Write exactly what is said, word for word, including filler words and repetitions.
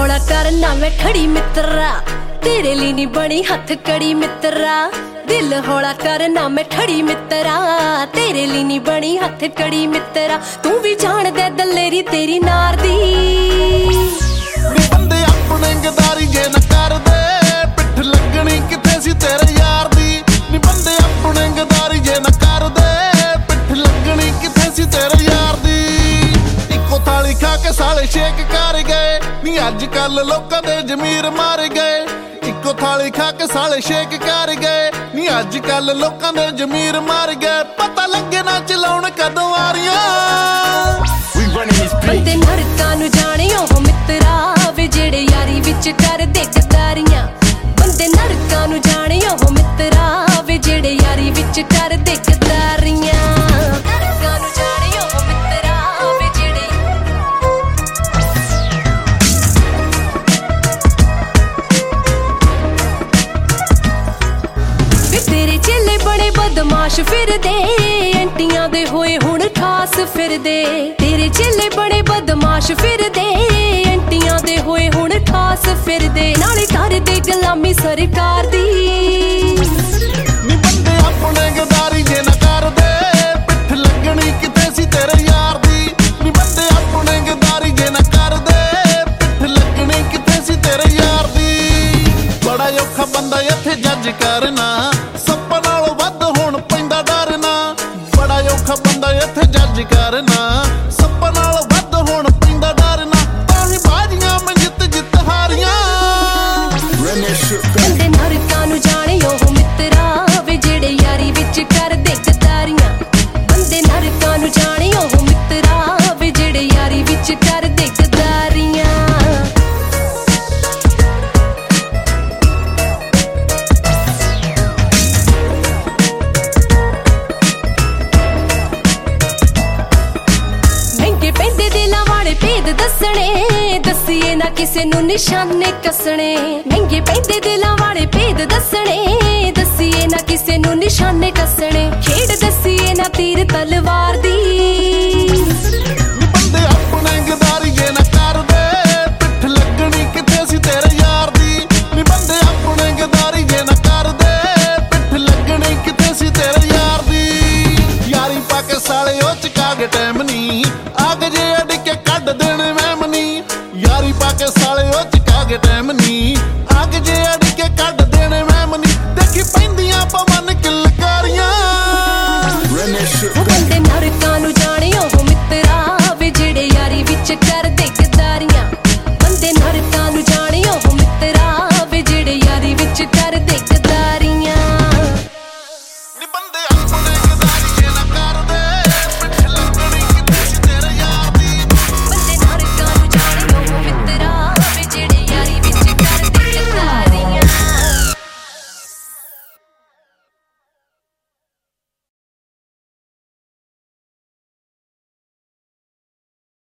हौला करना मैं खड़ी मित्रा, तेरे लिए नहीं बनी हथ कड़ी मित्रा। दिल हौला करना मैं खड़ी मित्रा, तेरे लिए नहीं बनी हथ कड़ी मित्रा। तू भी जान दे दलेरी तेरी नार दी, बंदे अपने गदारी जे न कर दे, पिठ लगनी किथे सी तेरे यार दी। नी बंदे अपने गदारी जे न कर दे, पिठ लगनी किथे सी तेरे यार दी। इको थाली खा के साले शेक कर गए, नी अज कल लोकां दे जमीर मार गए। इको थाली खा के साले शेक कर गए, नी अज कल लोकां दे जमीर मार गए। पता लगे ना चलाउण कदों आ रहियां, बंदे नरकां नूं जाणियो हो मित्रा, वे जेड़े यारी विच कर दे गदारियां। बंदे नरकां नूं जाणियो हो मित्रा, वे जेड़े यारी विच कर दे गदारियां। नरकां नूं जाणियो हो मित्रा, वे जेड़े वे तेरे चेले बड़े बदमाश फिरदे, एंटियां दे होए हुण खास फिरदे। तेरे चेले बड़े बदमाश फिरदे, एंटियां दे होए हुण खास फिरदे। नाले कर दे गुलामी सरकार दी, नी बंदे अपने गदारी जे न कर दे, पिठ लगनी किथे सी तेरे यार दी। नी बंदे अपने गदारी जे न कर दे, पिठ लगनी किथे सी तेरे यार दी। बड़ा औखा बंदा इत्थे जज करना, सप्पां नालों वध हुण पैंदा डरना। बड़ा औखा बंदा इत्थे जज करना, सप्पां नालों वध हुण पैंदा डरना। ताहीं बाजियां मैं जित जित हारियां। बंदे नरकां नूं जाणियो हो मित्रा, वे जेड़े यारी विच कर दे गदारियां। बंदे नरकां नूं जाणियो हो मित्रा, वे जेड़े यारी विच कर दे गदारियां। महंगे पैंदे दिलां वाले भेद दसणे, दसीए ना किसे नूं निशाने कसणे। महंगे पैंदे दिलां वाले भेद दसणे, दसीए ना किसे नूं निशाने कसणे। खेड दसीए ना तीर तलवार दी, नी बंदे अपने गदारी जे न कर दे, पिठ लगनी किथे सी तेरे यार दी। नी बंदे अपने गदारी जे न कर दे, पिठ लगनी किथे सी तेरे यार दी। यारी पाके साले ओ चका के टैम नी, आग जे अड़ के कढ देने मैम नी। यारी पाके साले ओ चका के टैम नी, आग जे अड़ के कढ देने मैम नी। देखी पैंदियां पवन किलकारियां, बंदे